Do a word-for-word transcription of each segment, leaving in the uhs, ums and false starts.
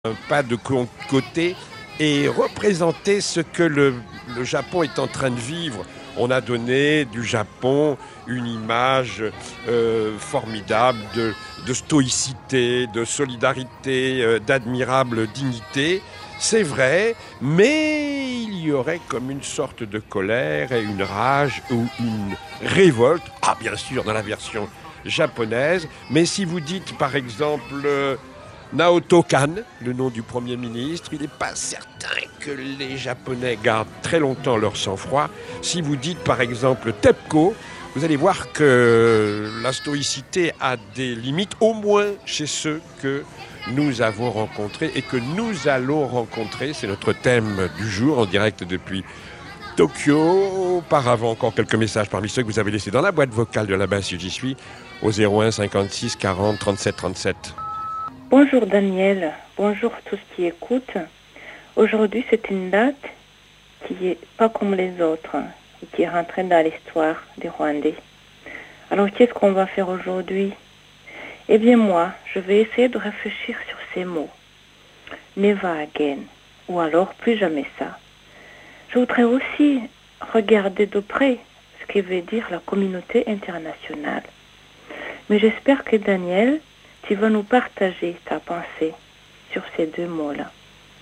un pas de côté et représenter ce que le, le Japon est en train de vivre. On a donné du Japon une image euh, formidable de, de stoïcité, de solidarité, euh, d'admirable dignité. C'est vrai, mais il y aurait comme une sorte de colère et une rage ou une révolte. Ah, bien sûr, dans la version japonaise. Mais si vous dites, par exemple, euh, Naoto Kan, le nom du Premier ministre, il n'est pas certain que les Japonais gardent très longtemps leur sang-froid. Si vous dites, par exemple, TEPCO, vous allez voir que la stoïcité a des limites, au moins chez ceux que nous avons rencontrés et que nous allons rencontrer. C'est notre thème du jour, en direct depuis Tokyo. Auparavant, encore quelques messages parmi ceux que vous avez laissés dans la boîte vocale de là-bas, si j'y suis, au zéro un cinquante-six quarante trente-sept trente-sept. Bonjour Daniel, bonjour tous qui écoutent. Aujourd'hui, c'est une date qui n'est pas comme les autres et qui est rentrée dans l'histoire des Rwandais. Alors, qu'est-ce qu'on va faire aujourd'hui? Eh bien, moi, je vais essayer de réfléchir sur ces mots. Never again, ou alors plus jamais ça. Je voudrais aussi regarder de près ce que veut dire la communauté internationale. Mais j'espère que Daniel, tu vas nous partager ta pensée sur ces deux mots-là.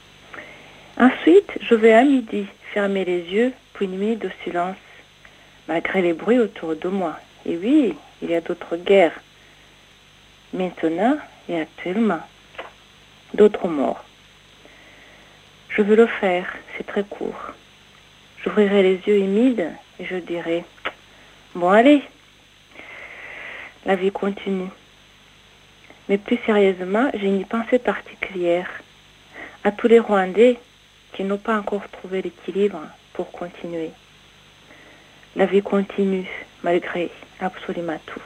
Ensuite, je vais à midi fermer les yeux pour une minute de silence, malgré les bruits autour de moi. Et oui, il y a d'autres guerres, maintenant et actuellement, d'autres morts. Je veux le faire, c'est très court. J'ouvrirai les yeux humides et je dirai, bon allez, la vie continue. Mais plus sérieusement, j'ai une pensée particulière à tous les Rwandais qui n'ont pas encore trouvé l'équilibre pour continuer. La vie continue malgré absolument tout.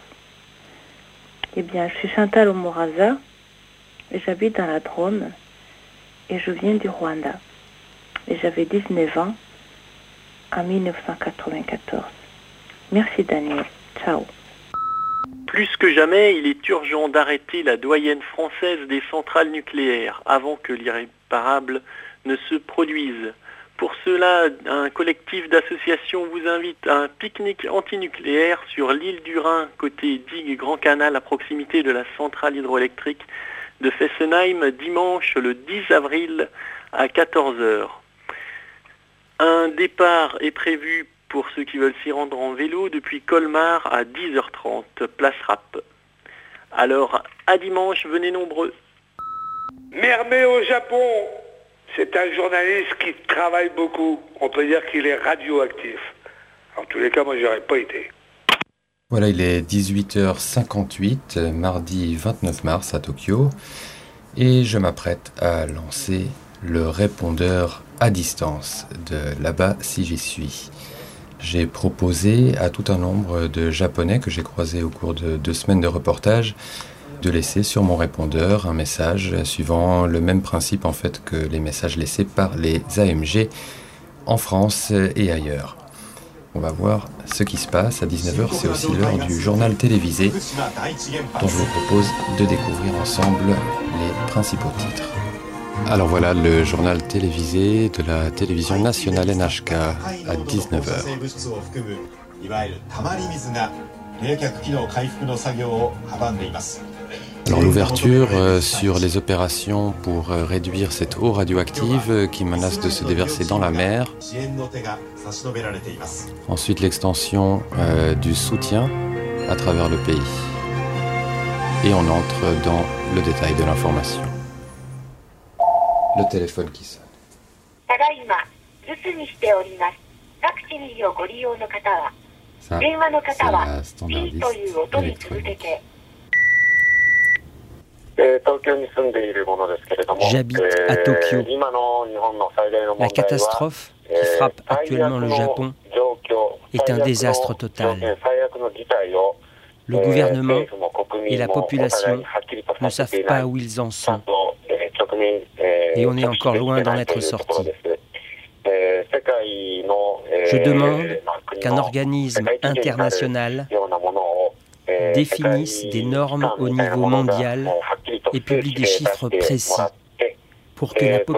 Eh bien, je suis Chantal Omoraza et j'habite dans la Drôme et je viens du Rwanda. Et j'avais dix-neuf ans en dix-neuf cent quatre-vingt-quatorze. Merci Daniel. Ciao. Plus que jamais, il est urgent d'arrêter la doyenne française des centrales nucléaires avant que l'irréparable ne se produise. Pour cela, un collectif d'associations vous invite à un pique-nique antinucléaire sur l'île du Rhin, côté digue Grand Canal, à proximité de la centrale hydroélectrique de Fessenheim, dimanche le dix avril à quatorze heures. Un départ est prévu pour ceux qui veulent s'y rendre en vélo depuis Colmar à dix heures trente, place Rapp. Alors, à dimanche, venez nombreux. Mermet au Japon, c'est un journaliste qui travaille beaucoup. On peut dire qu'il est radioactif. En tous les cas, moi, j'aurais pas été. Voilà, il est dix-huit heures cinquante-huit, mardi vingt-neuf mars à Tokyo, et je m'apprête à lancer le répondeur à distance de là-bas si j'y suis. J'ai proposé à tout un nombre de Japonais que j'ai croisés au cours de deux semaines de reportage de laisser sur mon répondeur un message suivant le même principe en fait que les messages laissés par les A M G en France et ailleurs. On va voir ce qui se passe. À dix-neuf heures, c'est aussi l'heure du journal télévisé dont je vous propose de découvrir ensemble les principaux titres. Alors voilà le journal télévisé de la télévision nationale N H K à dix-neuf heures. Alors l'ouverture euh, sur les opérations pour euh, réduire cette eau radioactive euh, qui menace de se déverser dans la mer. Ensuite l'extension euh, du soutien à travers le pays. Et on entre dans le détail de l'information. Le téléphone qui sonne. Ça, c'est la standardiste électronique. J'habite à Tokyo. La catastrophe qui frappe actuellement le Japon est un désastre total. Le gouvernement et la population ne savent pas où ils en sont. Et on est encore loin d'en être sorti. Je demande qu'un organisme international définisse des normes au niveau mondial et publie des chiffres précis. pour que la population